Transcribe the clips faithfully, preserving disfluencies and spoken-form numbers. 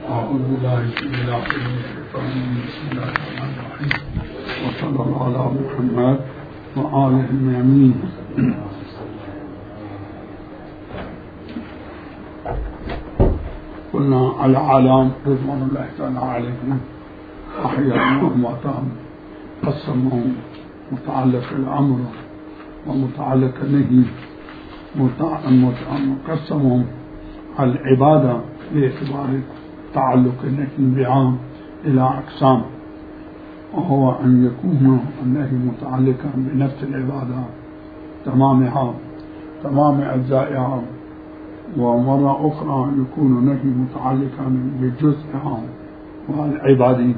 أعوذ بالله من الشيطان بسم الله الرحمن الرحيم وصلى الله على محمد وآله الميامين. قلنا العالم رضوان الله تعالى عليهم أحياء وأمواتهم قسموا متعلق الأمر ومتعلق النهي، قسموا العبادة باعتبار تعلق النهي بعام إلى أقسام، وهو أن يكون النهي متعلقا بنفس العبادة تمامها تمام أجزائها، ومرة أخرى يكون النهي متعلقا بجزئها والعبادة،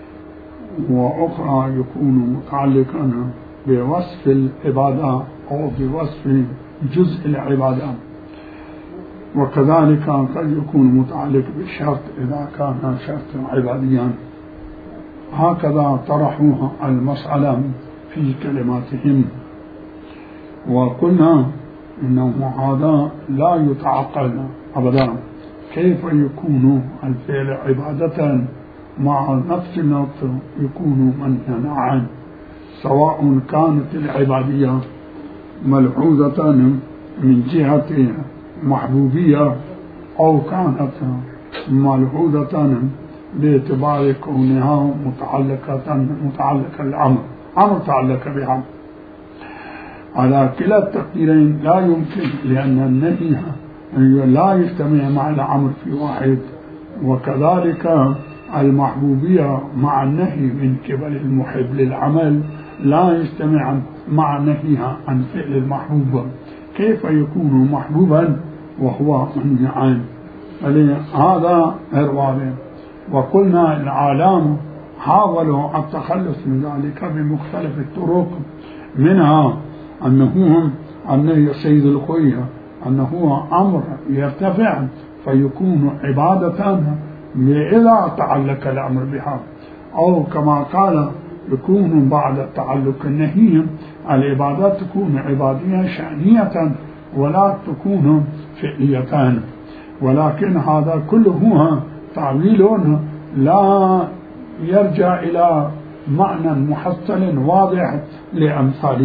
وأخرى يكون متعلقا بوصف العبادة أو بوصف جزء العبادة، وكذلك قد يكون متعلق بالشرط إذا كان شرطا عباديا. هكذا طرحوا المسألة في كلماتهم، وقلنا إنه هذا لا يتعقل أبدا، كيف يكون الفعل عبادة مع نفس النفس يكون منهيا عنه، سواء كانت العبادية ملحوظة من جهة محبوبية أو كانت ملحوظة باعتبار كونها متعلقة متعلقة الأمر أمر تعلق بها. على كلا التقديرين لا يمكن، لأن النهي لا يجتمع مع الأمر في واحد، وكذلك المحبوبية مع النهي من قبل المحب للعمل لا يجتمع مع نهيها عن فعل المحبوب. كيف يكون محبوبا وهو منهي عنه؟ هذا إرواده. وقلنا العالم حاولوا التخلص من ذلك بمختلف الطرق، منها أنه النهي سيد الخوية أنه أمر يرتفع فيكون عبادة إذا تعلق الأمر بها، أو كما قال يكون بعد تعلق النهي العبادات تكون عبادية شأنية ولا تكون فعلية، ولكن هذا كله تعويل لا يرجع إلى معنى محصل واضح لأمثاله،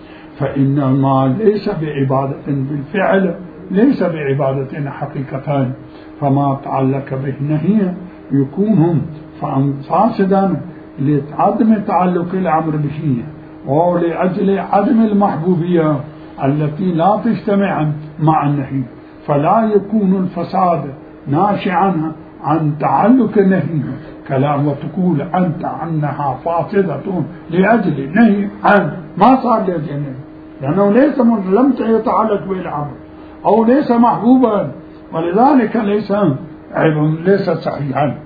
فإنما ليس بعبادة بالفعل ليس بعبادة حقيقة، فما تعلق به النهي يكون فاسدا لعدم تعلق الأمر به أو لأجل عدم المحبوبية التي لا تجتمع مع النهي، فلا يكون الفساد ناشئا عن تعلق النهي كلام وتقول أنت عنها فاسدة لأجل النهي عن ما صار لأجل النهي، لأنه ليس لم يتعلق بالأمر أو ليس محبوبا، ولذلك ليس عيب ليس صحيحا.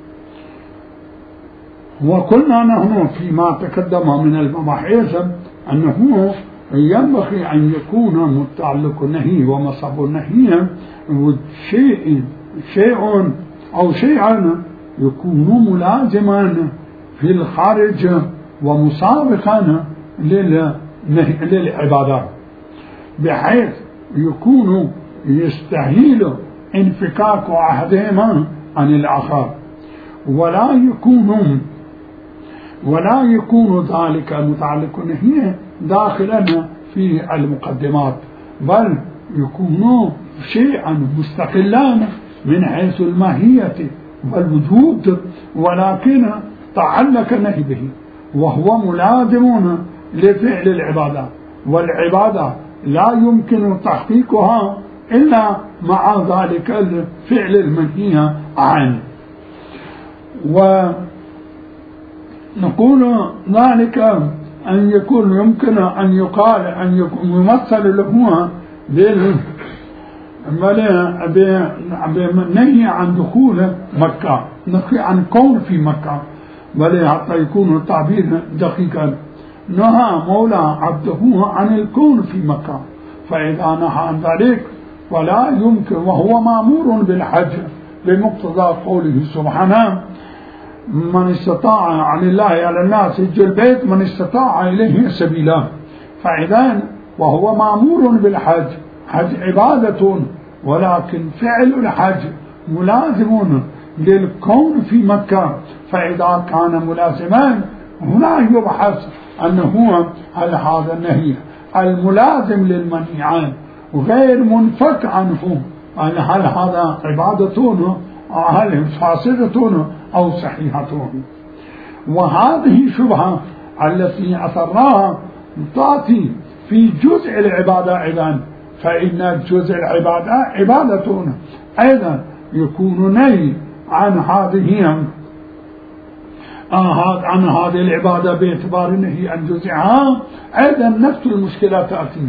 وقلنا نحن فيما تقدم من المباحث أنه ينبغي أن يكون متعلق النهي ومصاب النهي شيء شيء أو شيئا يكون ملازما في الخارج ومسابقا للعبادات، بحيث يكون يستحيل انفكاك أحدهما عن الآخر، ولا يكون ولا يكون ذلك المتعلق النهي داخلا في المقدمات، بل يكون شيئا مستقلا من حيث الماهية والوجود، ولكن تعلق النهي به وهو ملازم لفعل العبادة، والعبادة لا يمكن تحقيقها إلا مع ذلك الفعل المنهي عنه. ونقول ذلك أن يكون يمكن أن يقال أن يكون يمثل له بالنهي عن دخول مكة، نهي عن كون في مكة، بل حتى يكون التعبير دقيقا، نهى مولى عبده عن الكون في مكة، فإذا نهى عن ذلك ولا يمكن، وهو مأمور بالحج بمقتضى قوله سبحانه من استطاع عن الله على الناس حج البيت من استطاع إليه سبيلا، فإذا وهو مأمور بالحج، حج عبادة ولكن فعل الحج ملازم للكون في مكة، فإذا كان ملازمان هنا يبحث أنه هل هذا النهي الملازم للمنهي عنه وغير منفك عنه، هل هذا عبادة هل فاسدة أو صحيحة. وهذه شبهة التي أثرناها تأتي في جزء العبادة أيضا، فإن جزء العبادة عبادة أيضا يكون نهي عن هذه عن هذه العبادة باعتبار النهي عن جزئها، أيضا نفس المشكلة تأتي.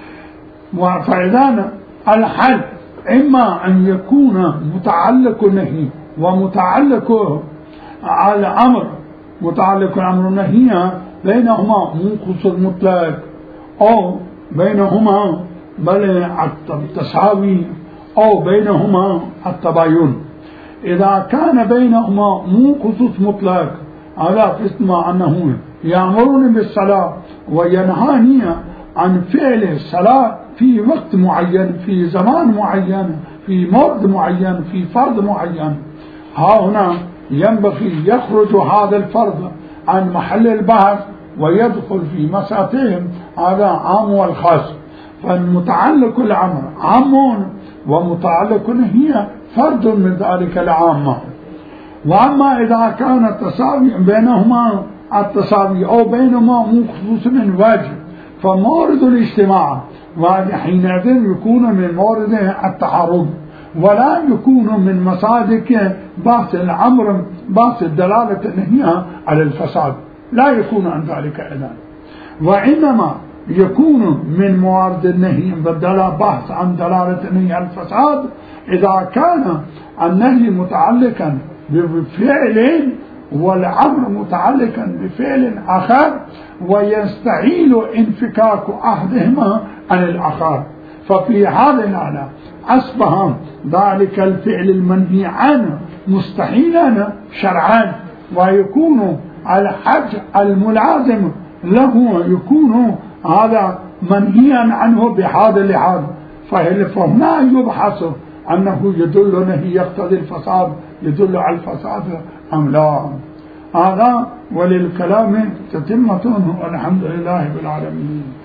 فإذا الحل إما أن يكون متعلق النهي ومتعلق على الأمر متعلق الأمر النهي بينهما منقص المطلق، أو بينهما بل التساوي، أو بينهما التباين. إذا كان بينهما منقص مطلق على قسم أنه يأمرني بالصلاة وينهاني عن فعل الصلاة في وقت معين، في زمان معين، في موعد معين، في فرض معين، ها هنا ينبغي يخرج هذا الفرض عن محل البحث ويدخل في مسألتهم هذا عام والخاص. فالمتعلق الأمر عام ومتعلق هي فرد من ذلك العامة. وأما إذا كان التساوي بينهما التساوي أو بينهما مخصوص من وجه فمورد الاجتماع، وحينئذ يكون من مورد التعارض، ولا يكون من مصادق بحث الأمر بحث الدلالة النهي على الفساد، لا يكون عن ذلك أيضا. وإنما يكون من موارد النهي بدل بحث عن دلالة النهي على الفساد إذا كان النهي متعلقا بفعل والأمر متعلقا بفعل آخر ويستحيل انفكاك أحدهما عن الآخر، ففي هذه الحالة أصبح ذلك الفعل المنهي عنه مستحيلا شرعا، ويكون الحج الملازم له يكون هذا منهيا عنه بهذا اللحاظ. فهنا يبحث أنه يدل نهي يقتضي الفساد يدل على الفساد أم لا. هذا وللكلام تتمة والحمد لله بالعالمين.